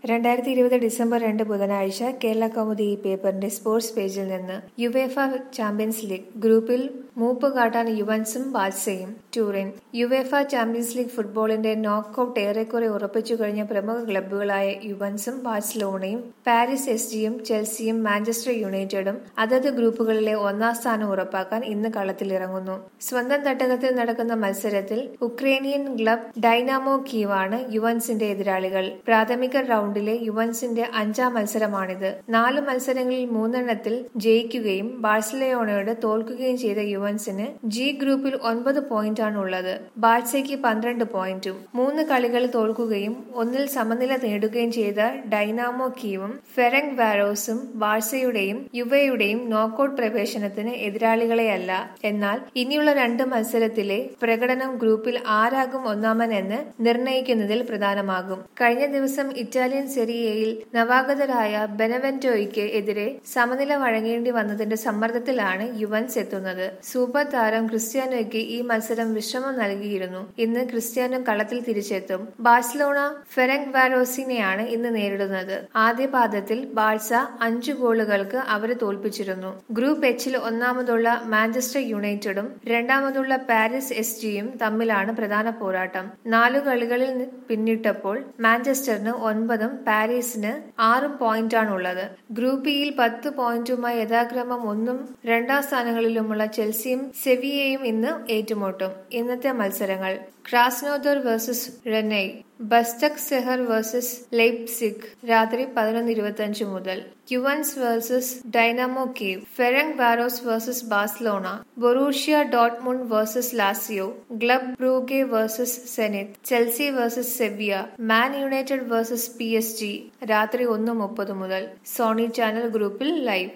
2020 December 2 ബുധനാഴ്ച കേരള കൗമുദി ഈ പേപ്പറിന്റെ സ്പോർട്സ് പേജിൽ നിന്ന് യുവേഫ ചാമ്പ്യൻസ് ലീഗ് ഗ്രൂപ്പിൽ മൂപ്പ് കാട്ടാൻ യുവൻസും ബാഴ്സയും. ടൂറിൻ. യുവേഫ ചാമ്പ്യൻസ് ലീഗ് ഫുട്ബോളിന്റെ നോക്കൌട്ട് ഏറെക്കുറെ ഉറപ്പിച്ചു കഴിഞ്ഞ പ്രമുഖ ക്ലബ്ബുകളായ യുവൻസും ബാഴ്സലോണയും പാരീസ് എസ്-ജിയും ചെൽസിയും മാഞ്ചസ്റ്റർ യുണൈറ്റഡും അതത് ഗ്രൂപ്പുകളിലെ ഒന്നാം സ്ഥാനം ഉറപ്പാക്കാൻ ഇന്ന് കളത്തിലിറങ്ങുന്നു. സ്വന്തം തട്ടകത്തിൽ നടക്കുന്ന മത്സരത്തിൽ ഉക്രേനിയൻ ക്ലബ് ഡൈനാമോ കീവാണ് യുവൻസിന്റെ എതിരാളികൾ. പ്രാഥമിക റൗണ്ടിലെ യുവൻസിന്റെ 5ാം മത്സരമാണിത്. 4 മത്സരങ്ങളിൽ 3 ജയിക്കുകയും ബാഴ്സലോണയോട് തോൽക്കുകയും ചെയ്ത യുവൻസിന് ജി ഗ്രൂപ്പിൽ 9 പോയിന്റാണ് ഉള്ളത്. ബാഴ്സയ്ക്ക് 12 പോയിന്റും. 3 കളികൾ തോൽക്കുകയും 1 സമനില നേടുകയും ചെയ്ത ഡൈനാമോ കീവും ഫെറെൻക് വാരോസും ബാഴ്സയുടെയും യുവയുടെയും നോക്കൌട്ട് പ്രവേശനത്തിന് എതിരാളികളെയല്ല. എന്നാൽ ഇനിയുള്ള 2 മത്സരത്തിലെ പ്രകടനം ഗ്രൂപ്പിൽ ആരാകും ഒന്നാമനെന്ന് നിർണയിക്കുന്നതിൽ പ്രധാനമാകും. കഴിഞ്ഞ ദിവസം ഇറ്റാലിയൻ സെരിയയിൽ നവാഗതരായ ബെനവെന്റോയ്ക്ക് എതിരെ സമനില വഴങ്ങേണ്ടി വന്നതിന്റെ സമ്മർദ്ദത്തിലാണ് യുവൻസ് എത്തുന്നത്. സൂപ്പർ താരം ക്രിസ്ത്യാനോയ്ക്ക് ഈ മത്സരം വിശ്രമം നൽകിയിരുന്നു. ഇന്ന് ക്രിസ്ത്യാനോ കളത്തിൽ തിരിച്ചെത്തും. ബാഴ്സലോണ ഫെറെൻക് വാരോസിനെയാണ് ഇന്ന് നേരിടുന്നത്. ആദ്യ പാദത്തിൽ ബാഴ്സ 5 ഗോളുകൾക്ക് അവരെ തോൽപ്പിച്ചിരുന്നു. ഗ്രൂപ്പ് എച്ചിൽ ഒന്നാമതുള്ള മാഞ്ചസ്റ്റർ യുണൈറ്റഡും രണ്ടാമതുള്ള പാരീസ് എസ്-ജിയും തമ്മിലാണ് പ്രധാന പോരാട്ടം. 4 കളികളിൽ പിന്നിട്ടപ്പോൾ മാഞ്ചസ്റ്ററിന് 9ഉം പാരീസിന് 6 പോയിന്റാണുള്ളത്. ഗ്രൂപ്പ് ഇയിൽ 10 പോയിന്റുമായി യഥാക്രമം 1ഉം 2ാം സ്ഥാനങ്ങളിലുമുള്ള ചെൽസിയും സെവിയയും ഇന്ന് ഏറ്റുമുട്ടും. ഇന്നത്തെ മത്സരങ്ങൾ: Krasnodar versus Rennes, Basaksehir versus Leipzig രാത്രി 11:25 മുതൽ, യുവൻസ് versus Dynamo Kiev, Ferencvaros versus Barcelona, Borussia Dortmund versus Lazio, club Brugge versus Zenit, Chelsea versus Sevilla, Man United versus PSG രാത്രി 1:30 മുതൽ. സോണി ചാനൽ ഗ്രൂപ്പിൽ live.